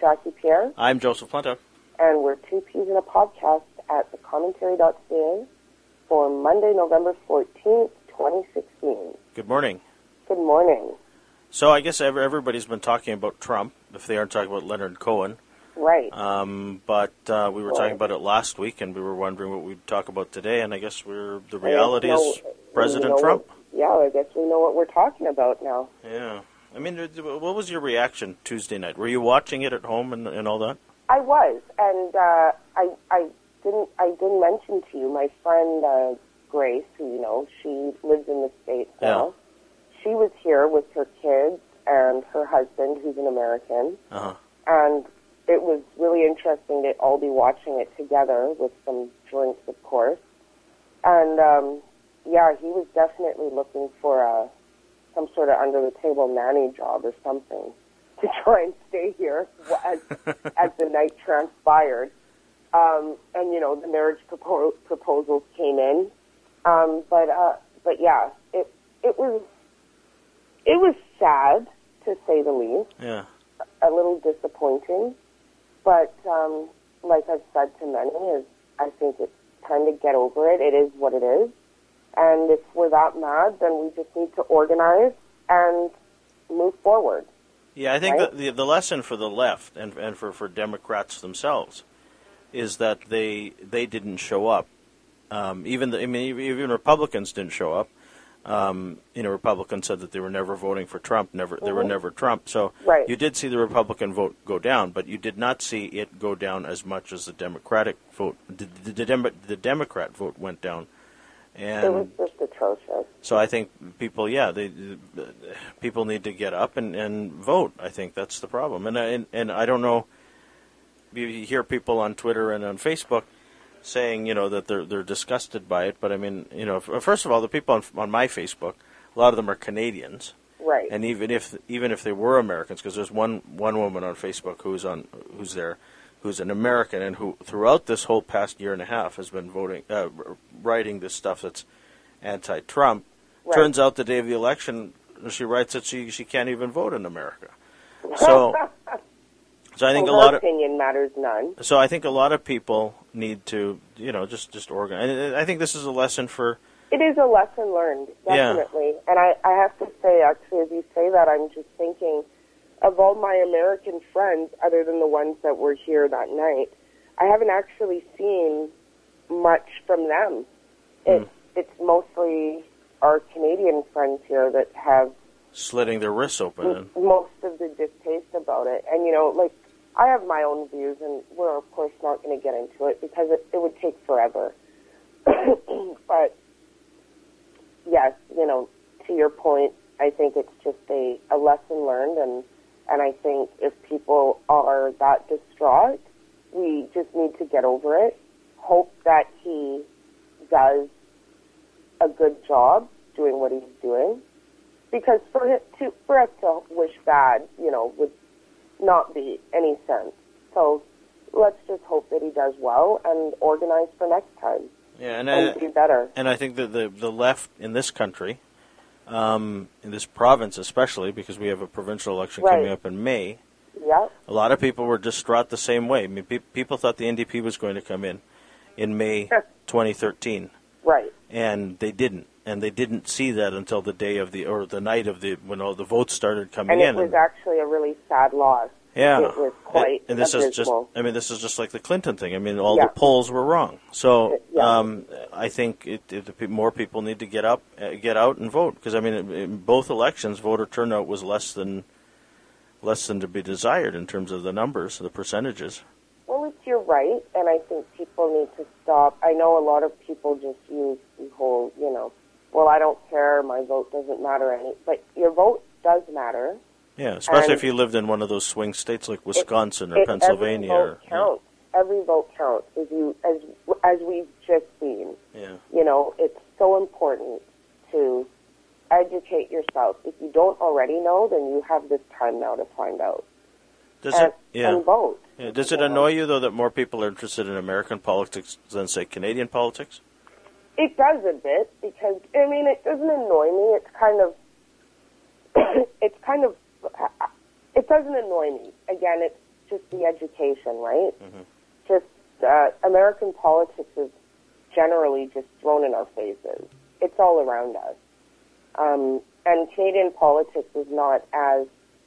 Jackie Pierre. I'm Joseph Planta. And we're two peas in a podcast at thecommentary.ca for Monday, November 14th, 2016. Good morning. Good morning. So I guess everybody's been talking about Trump, if they aren't talking about Leonard Cohen. Right. But we were talking about it last week, and we were wondering what we'd talk about today, and I guess the reality is President Trump. I guess we know what we're talking about now. Yeah. I mean, what was your reaction Tuesday night? Were you watching it at home and all that? I was, and I didn't mention to you, my friend Grace, who she lives in the States now. She was here with her kids and her husband, who's an American. Uh-huh. And it was really interesting to all be watching it together with some drinks, of course. And, he was definitely looking for some sort of under-the-table nanny job or something to try and stay here as the night transpired. The marriage proposals came in. It was sad, to say the least. Yeah. A little disappointing. But like I've said to many, I think it's time to get over it. It is what it is. And if we're that mad, then we just need to organize and move forward. Yeah, I think right? that the lesson for the left and for Democrats themselves is that they didn't show up. Even Republicans didn't show up. Republicans said that they were never voting for Trump. They were never Trump. So right. You did see the Republican vote go down, but you did not see it go down as much as the Democratic vote. The Democrat vote went down. And it was just atrocious. So I think people need to get up and vote. I think that's the problem. And I don't know. You hear people on Twitter and on Facebook saying that they're disgusted by it. But I mean, first of all, the people on my Facebook, a lot of them are Canadians. Right. And even if they were Americans, because there's one woman on Facebook who's an American and who throughout this whole past year and a half has been writing this stuff that's anti-Trump. Right. Turns out the day of the election, she writes that she can't even vote in America. So I think her opinion matters none. So I think a lot of people need to just organize. And I think this is a lesson for. It is a lesson learned, definitely. Yeah. And I have to say, actually, as you say that, I'm just thinking of all my American friends, other than the ones that were here that night, I haven't actually seen much from them. It's mostly our Canadian friends here that have slitting their wrists open. Most of the distaste about it. And, I have my own views, and we're, of course, not going to get into it because it would take forever. But, yes, to your point, I think it's just a lesson learned, and I think if people are that distraught, we just need to get over it, hope that he does a good job doing what he's doing, because for us to wish bad, would not be any sense. So let's just hope that he does well and organize for next time. Yeah, and do better. And I think that the left in this country, in this province especially, because we have a provincial election coming up in May, a lot of people were distraught the same way. I mean, people thought the NDP was going to come in May 2013. Right. And they didn't. And they didn't see that until the day of the night of when all the votes started coming in. And it was actually a really sad loss. Yeah. It was quite and this abysmal. this is just like the Clinton thing. I mean, all the polls were wrong. So I think more people need to get out and vote, because I mean, in both elections, voter turnout was less than to be desired in terms of the numbers, the percentages. Well, you're right, and I think people need to stop. I know a lot of people just use the whole, well, I don't care, my vote doesn't matter but your vote does matter. Yeah, especially if you lived in one of those swing states like Wisconsin or Pennsylvania. Every vote counts. Every vote counts, as we've just seen. Yeah. It's so important to educate yourself. If you don't already know, then you have this time now to find out. And vote. Yeah. Does it annoy you, though, that more people are interested in American politics than, say, Canadian politics? It does a bit, because, I mean, it doesn't annoy me. It's kind of, it doesn't annoy me. Again, it's just the education, right? Mm-hmm. Just American politics is generally just thrown in our faces. It's all around us. And Canadian politics is not as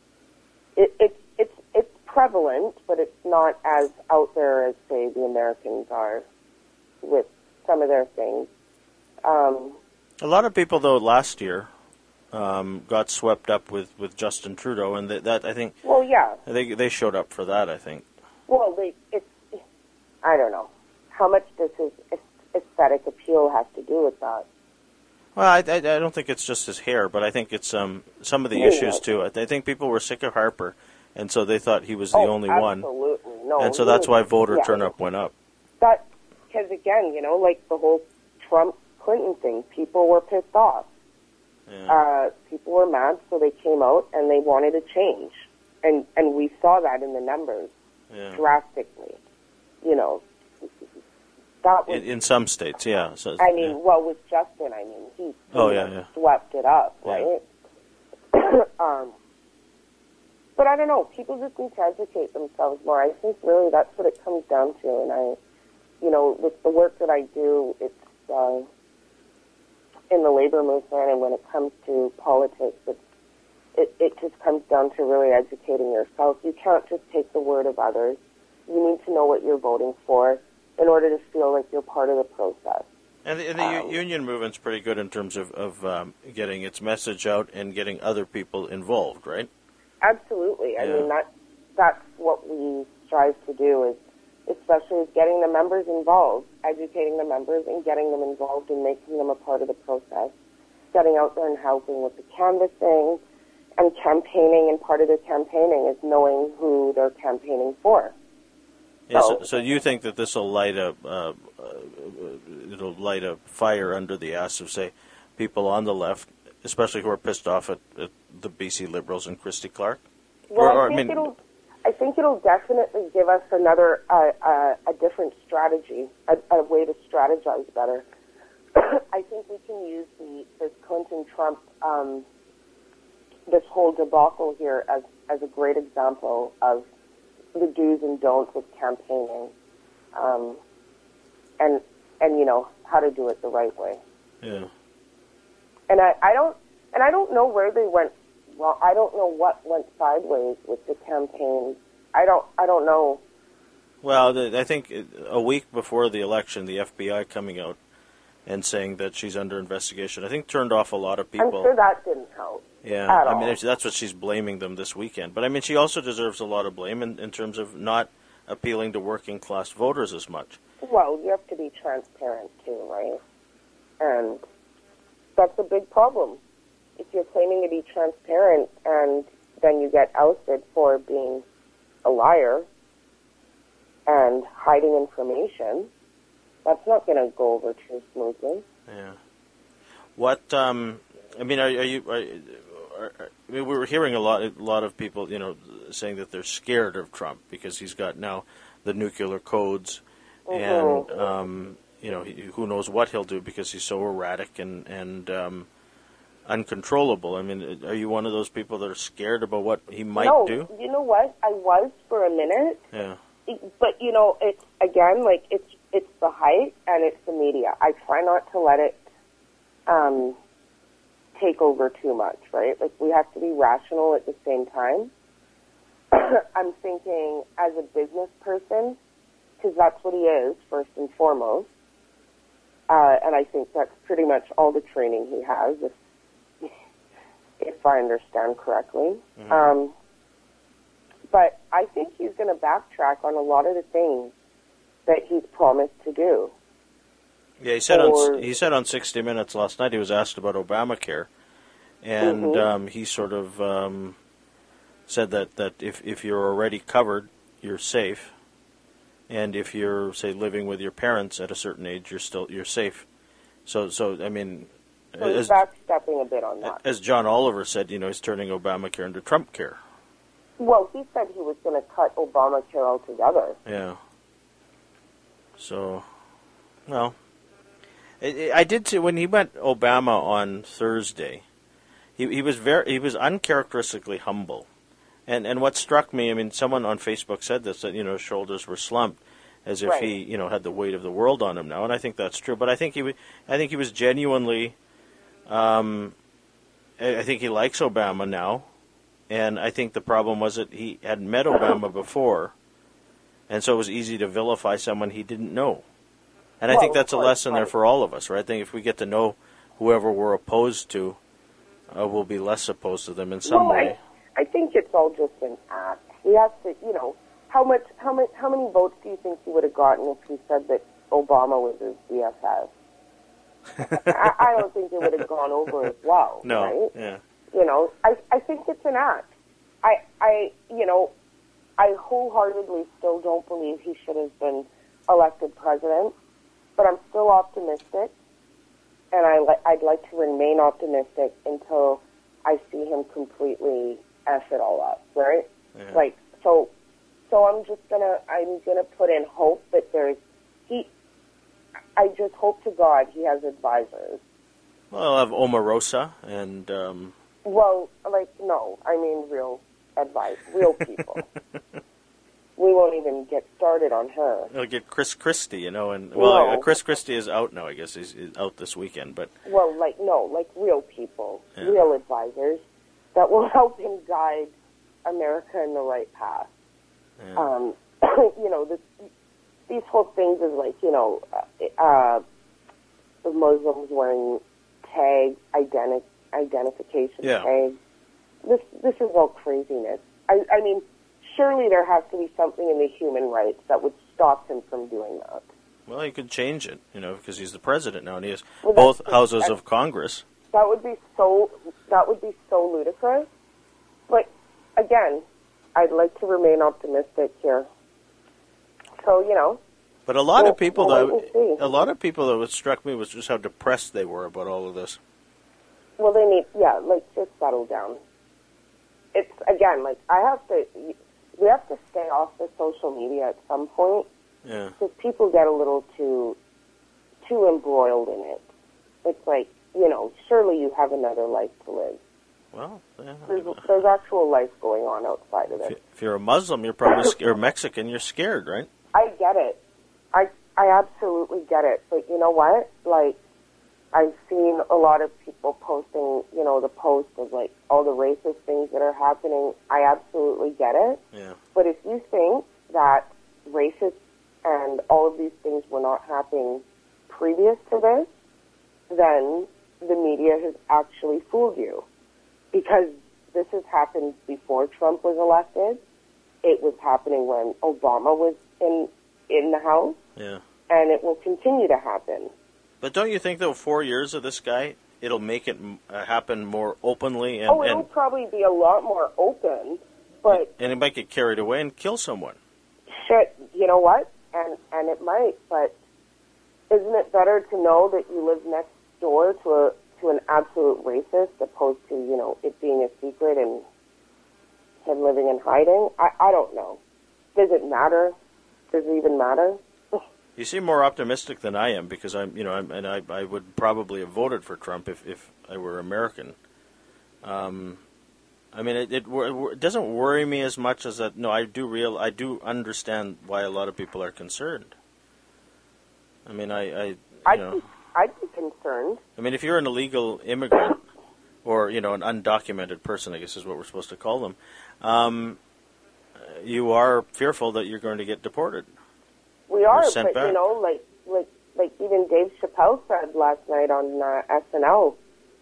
it's prevalent, but it's not as out there as, say, the Americans are with some of their things. A lot of people, though, last year got swept up with Justin Trudeau, and that I think. Well, yeah. They showed up for that, I think. Well, I don't know. How much does his aesthetic appeal have to do with that? Well, I don't think it's just his hair, but I think it's some of the issues, too. I think people were sick of Harper, and so they thought he was the only one. Absolutely. No. And so that's why voter turnout went up. Because, again, like the whole Trump-Clinton thing, people were pissed off. Yeah. People were mad, so they came out and they wanted a change. And we saw that in the numbers drastically. That was, in some states, yeah. So, well, with Justin, he swept it up, right? Yeah. But I don't know. People just need to educate themselves more. I think really that's what it comes down to. And with the work that I do, it's in the labor movement, and when it comes to politics, it just comes down to really educating yourself. You can't just take the word of others. You need to know what you're voting for in order to feel like you're part of the process. And the union movement's pretty good in terms of getting its message out and getting other people involved, right? Absolutely. Yeah. I mean, that's what we strive to do, is especially getting the members involved, educating the members and getting them involved and making them a part of the process, getting out there and helping with the canvassing and campaigning. And part of their campaigning is knowing who they're campaigning for. Yeah, so you think that this will light a fire under the ass of, say, people on the left, especially who are pissed off at the BC Liberals and Christy Clark? Well, I think it'll definitely give us another a different strategy, a way to strategize better. I think we can use this Clinton-Trump, this whole debacle here as a great example of the do's and don'ts with campaigning, and how to do it the right way. Yeah. And I don't know where they went. Well, I don't know what went sideways with the campaign. I don't know. Well, I think a week before the election, the FBI coming out and saying that she's under investigation, I think turned off a lot of people. I'm sure that didn't help. Yeah, I mean, that's what she's blaming them this weekend. But I mean, she also deserves a lot of blame in terms of not appealing to working class voters as much. Well, you have to be transparent too, right? And that's a big problem. If you're claiming to be transparent and then you get ousted for being a liar and hiding information, that's not going to go over too smoothly. Yeah. What? I mean, we were hearing a lot of people, saying that they're scared of Trump because he's got now the nuclear codes, and who knows what he'll do because he's so erratic and uncontrollable. I mean, are you one of those people that are scared about what he might do? You know what? I was for a minute. Yeah. But it's again it's the hype and it's the media. I try not to let it take over too much, right? Like, we have to be rational at the same time. I'm thinking as a business person, because that's what he is first and foremost. And I think that's pretty much all the training he has, if I understand correctly. Mm-hmm. But I think he's going to backtrack on a lot of the things that he's promised to do. Yeah, he said on 60 Minutes last night, he was asked about Obamacare, and he sort of said that if you're already covered, you're safe, and if you're, say, living with your parents at a certain age, you're safe. So I mean, so he's backstepping a bit on that. As John Oliver said, he's turning Obamacare into Trump care. Well, he said he was going to cut Obamacare altogether. Yeah. So, well, I did see when he met Obama on Thursday, he was uncharacteristically humble, And what struck me, I mean, someone on Facebook said this, that, his shoulders were slumped, as if Right. he, had the weight of the world on him now, and I think that's true. But I think he was genuinely, I think he likes Obama now, and I think the problem was that he had met Obama before, and so it was easy to vilify someone he didn't know. And I think that's a lesson there for all of us, right? I think if we get to know whoever we're opposed to, we'll be less opposed to them in some way. I think it's all just an act. He has to, how many votes do you think he would have gotten if he said that Obama was his BFF? I don't think it would have gone over as well. No, right? Yeah. I think it's an act. I wholeheartedly still don't believe he should have been elected president, but I'm still optimistic, and I'd like to remain optimistic until I see him completely F it all up, right? Yeah. So I'm gonna put in hope that I just hope to God he has advisors. Well, I'll have Omarosa and... no, I mean real advice, real people. We won't even get started on her. He'll get Chris Christie, and Chris Christie is out now. I guess he's out this weekend, but real people, real advisors that will help him guide America in the right path. Yeah. These whole things is the Muslims wearing tags, identification tags. This is all craziness. I mean, surely there has to be something in the human rights that would stop him from doing that. Well, he could change it, because he's the president now, and he has both houses of Congress. That would be so ludicrous. But again, I'd like to remain optimistic here. So But a lot of people that struck me was just how depressed they were about all of this. Well, they need just settle down. It's again we have to stay off the social media at some point. Yeah. Because people get a little too embroiled in it. It's surely you have another life to live. Well, yeah. There's actual life going on outside of it. If you're a Muslim, you're probably or Mexican, you're scared, right? I get it. I absolutely get it. But you know what? I've seen a lot of people posting, the post of all the racist things that are happening. I absolutely get it. Yeah. But if you think that racist and all of these things were not happening previous to this, then the media has actually fooled you. Because this has happened before Trump was elected. It was happening when Obama was in the House. Yeah. And it will continue to happen. But don't you think, though, 4 years of this guy, it'll make it happen more openly? It'll probably be a lot more open, but... And it might get carried away and kill someone. Shit, you know what? And it might, but isn't it better to know that you live next door to an absolute racist opposed to, it being a secret and him living in hiding? I don't know. Does it matter? Does it even matter? You seem more optimistic than I am because I would probably have voted for Trump if I were American. I mean, it doesn't worry me as much as that. No, I do understand why a lot of people are concerned. I mean, I'd be concerned. I mean, if you're an illegal immigrant or an undocumented person, I guess is what we're supposed to call them, you are fearful that you're going to get deported. We are, sent but back. like even Dave Chappelle said last night on SNL.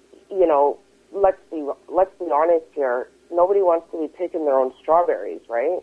Let's be honest here. Nobody wants to be picking their own strawberries, right?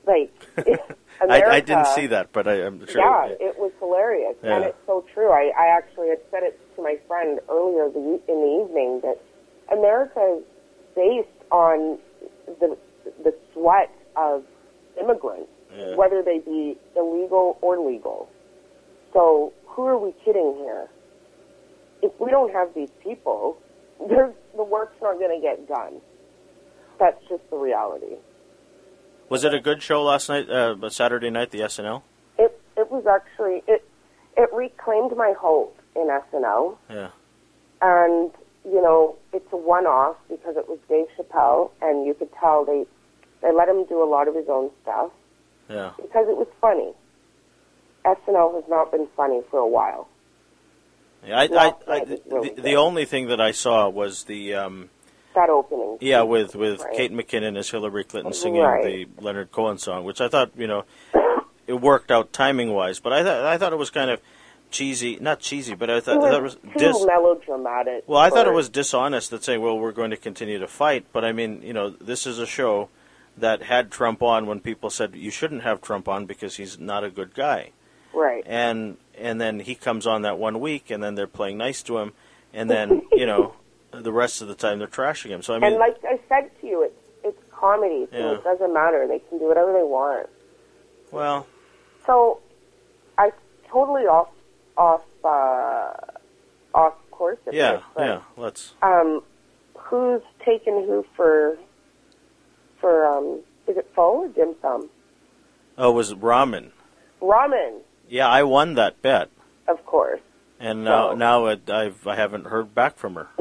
America, I didn't see that, but I'm sure. Yeah, it was hilarious, and it's so true. I actually had said it to my friend earlier in the evening that America is based on the sweat of immigrants. Yeah. Whether they be illegal or legal. So who are we kidding here? If we don't have these people, the work's not going to get done. That's just the reality. Was it a good show last night, Saturday night, the SNL? It was actually, it reclaimed my hope in SNL. Yeah. And, it's a one-off because it was Dave Chappelle, and you could tell they They let him do a lot of his own stuff Yeah. because it was funny. SNL has not been funny for a while. Yeah, Last night was really the good. only thing that I saw was the That opening. yeah with right. Kate McKinnon as Hillary Clinton singing Right. the Leonard Cohen song, which I thought it worked out timing wise, but I thought it was kind of cheesy, not cheesy, but I thought it was too melodramatic. well, I thought it for- was dishonest that saying, well, we're going to continue to fight, but I mean, this is a show that had Trump on when people said you shouldn't have Trump on because he's not a good guy. right. And then he comes on that one week, and then they're playing nice to him, and then the rest of the time they're trashing him. So I mean, And like I said to you, it's comedy, so Yeah. it doesn't matter. They can do whatever they want. well, So I totally off course. A yeah, bit, but, yeah. Let's. Who's taking who for is it pho or dim sum? Oh, it was ramen. Ramen, Yeah, I won that bet, of course. and So- now I haven't heard back from her.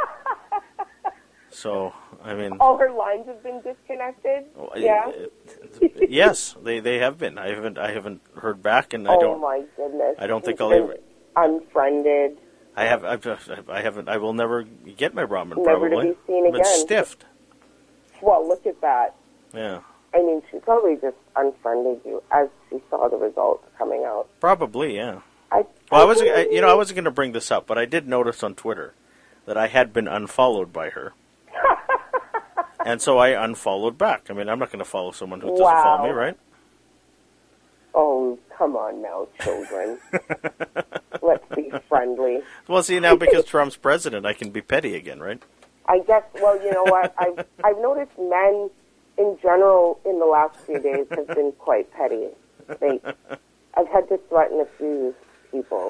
So I mean, All her lines have been disconnected. Yeah. yes, they have been. I haven't heard back, and Oh my goodness. I don't think She's I'll been ever- unfriended. I haven't. I will never get my ramen. Never to Probably. be seen I've been again. stiffed. Well, look at that. Yeah, I mean, she probably just unfriended you as she saw the results coming out. probably. Yeah. I wasn't going to bring this up, but I did notice on Twitter that I had been unfollowed by her, and so I unfollowed back. I mean, I'm not going to follow someone who doesn't follow me, right? Oh, come on now, children. Let's be friendly. Well, see, now because Trump's president, I can be petty again, right? I guess. Well, you know what? I've noticed men in general in the last few days have been quite petty. I've had to threaten a few people.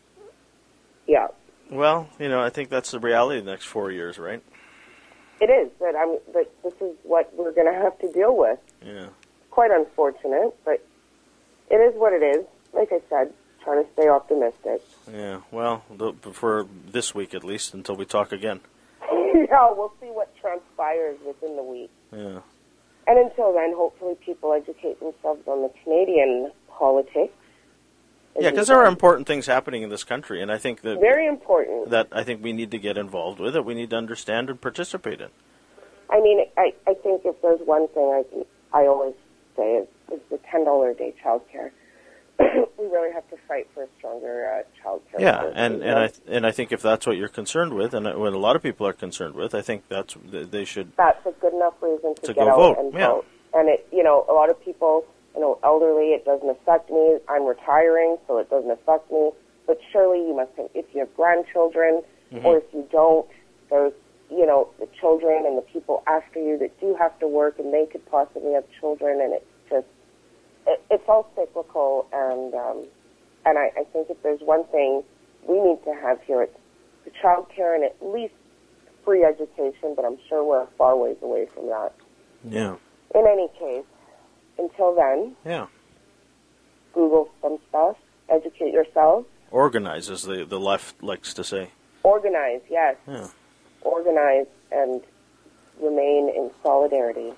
Yeah, Well, I think that's the reality of the next 4 years, right? it is. But this is what we're going to have to deal with. Yeah. Quite unfortunate, but it is what it is. Like I said, trying to stay optimistic. Yeah. Well, for this week at least, until we talk again. Yeah, we'll see what transpires within the week. Yeah. And until then, hopefully people educate themselves on the Canadian politics. Yeah, because there are important things happening in this country, and I think that Very important. I think we need to get involved with it. We need to understand and participate in. I mean, I think if there's one thing I always say is the $10 a day childcare. We really have to fight for a stronger childcare. Yeah, policy. and I think if that's what you're concerned with, and what a lot of people are concerned with, I think they should. That's a good enough reason to To get go out vote, and yeah. vote. And a lot of people, elderly, it doesn't affect me. I'm retiring, so it doesn't affect me. But surely you must think, if you have grandchildren, or if you don't, there's, the children and the people after you that do have to work, and they could possibly have children, and it's just, it's all cyclical, and I think if there's one thing we need to have here, it's the child care and at least free education, but I'm sure we're a far ways away from that. Yeah. In any case, until then, Yeah. Google some stuff, educate yourself, Organize, as the left likes to say. organize, yes, Yeah. organize, and remain in solidarity.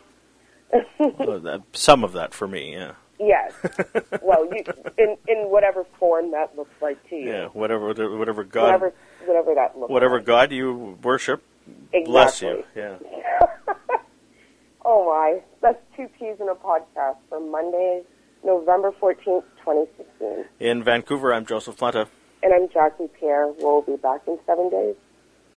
Some of that for me, yeah. Yes. Well, in whatever form that looks like to you. Yeah, whatever God, Whatever that looks whatever like. God you worship, Exactly. bless you. Yeah. Oh my, that's 2 P's in a podcast for Monday, November 14th, 2016. In Vancouver, I'm Joseph Planta. And I'm Jackie Pierre. We'll be back in 7 days.